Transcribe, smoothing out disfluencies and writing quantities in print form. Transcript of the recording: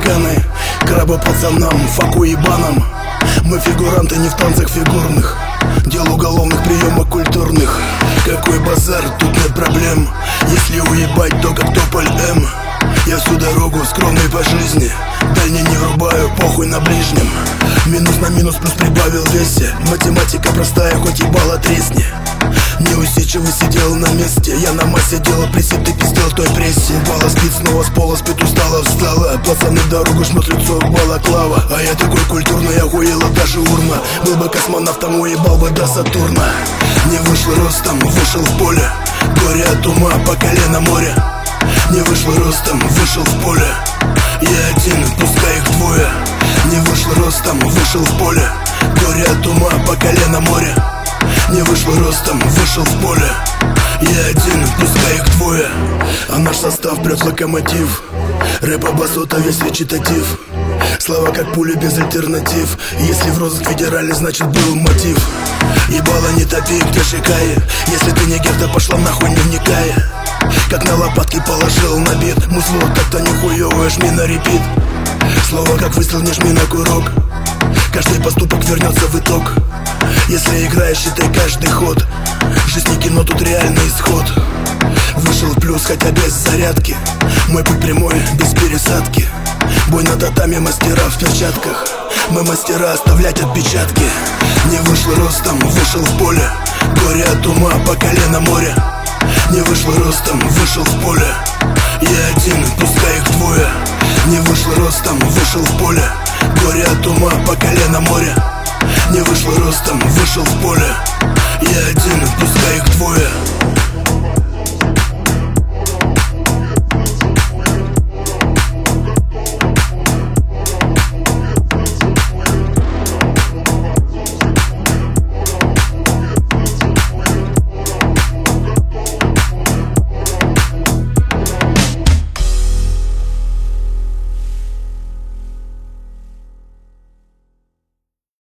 тараканы, краба пацанам, факу ебанам. Мы фигуранты не в танцах фигурных, дел уголовных, приемок культурных. Какой базар, тут нет проблем. Если уебать, то как тополь М. Я всю дорогу скромный по жизни, дальний не врубаю, похуй на ближнем. Минус на минус плюс прибавил в весе. Математика простая, хоть ебало тресни. Неусидчивый сидел на месте. Я на массе делал пресет, ты пиздел той прессе. Упала, спит, снова с пола, спит, устала, встала. Пацаны дорогу жмут, лицо балаклава. А я такой культурный, охуела даже урна. Был бы космонавтом, уебал бы до Сатурна. Не вышел ростом, вышел в поле. Горе от ума, по колено море. Не вышел ростом, вышел в поле. Я один, пускай их двое. Не вышел ростом, вышел в поле. Горе от ума, по колено море. Не вышел ростом, вышел в поле. Я один, пускай их двое. А наш состав прет локомотив. Рэп басота весь речитатив. Слова как пули без альтернатив. Если в розыск федеральный, значит был мотив. Ебало не топи, где шикае. Если ты не герда, пошла нахуй, не вникая. Как на лопатки положил на бит. Мусло так-то нихуёвое, жми на репит. Слово как выстрел, не жми на курок. Каждый поступок вернется в итог. Если играешь, считай каждый ход. Жизнь не кино, тут реальный исход. Вышел в плюс, хотя без зарядки. Мой путь прямой, без пересадки. Бой на татами, мастера в перчатках. Мы мастера оставлять отпечатки. Не вышел ростом, вышел в поле. Горе от ума, по колено море. Не вышел ростом, вышел в поле. Я один, пускай их двое. Не вышел ростом, вышел в поле. Горе от ума, по колено море. Не вышел ростом, вышел в поле.